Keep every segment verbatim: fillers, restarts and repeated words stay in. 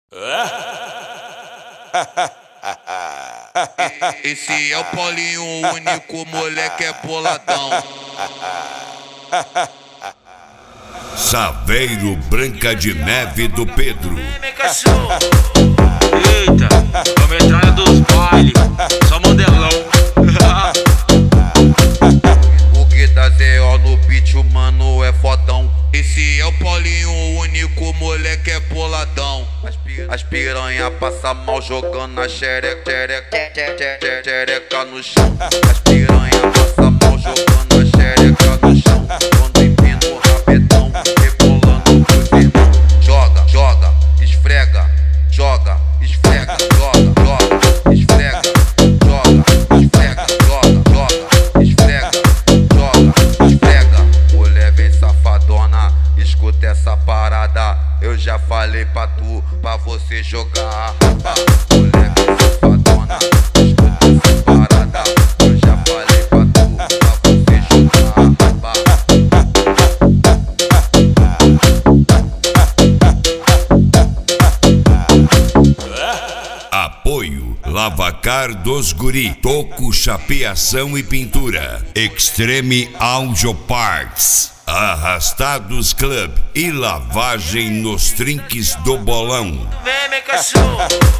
Esse é o Paulinho, o único moleque é boladão. Saveiro Branca de Neve do Pedro. Vem, cachorro. Eita, vamos entrar dos bailes, só modelão. O que dá Zé ó no beat, o mano é fodão. Esse é o Paulinho, o único moleque é boladão. As piranha passa mal jogando a xereca, xereca, xereca no chão. As piranha passa mal jogando a xereca no chão. Quando empina o rabetão, rebolando pros irmãos. Joga, joga, esfrega, joga, esfrega, joga, joga, esfrega, joga, esfrega, joga, joga, esfrega, joga, esfrega. Mulher vem safadona, escuta essa parada. Eu já falei pra tu, pra você jogar. Mulher vem safadona, escuta essa parada. Eu já falei pra tu, pra você jogar. Apoio Lavacar dos Guri, Toco, Chapeação e Pintura, Extreme Audio Parts, Arrastados Club e lavagem nos trinques do bolão. Vem, meu cachorro.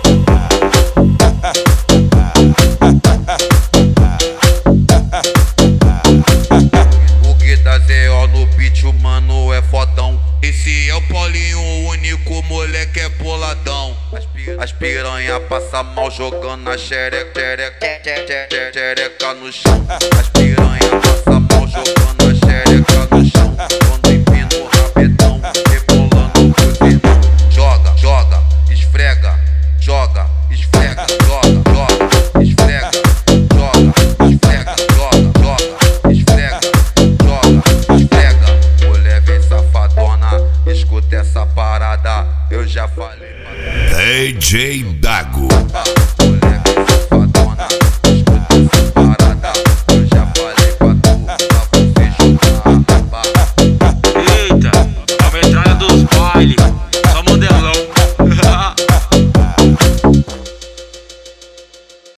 O que dá Zé ó no beat, o mano é fodão. Esse é o Paulinho, o único moleque é boladão. As piranha passa mal jogando a xereca, xereca, xereca no chão. As piranha passa mal jogando a xereca no chão. Quando empina o rabetão, rebolando pros irmãos. Joga, joga, esfrega, joga, esfrega, joga, joga, esfrega, joga, esfrega, joga, joga, esfrega, joga, esfrega. Mulher vem safadona, escuta essa parada. Eu já falei. D J Dago.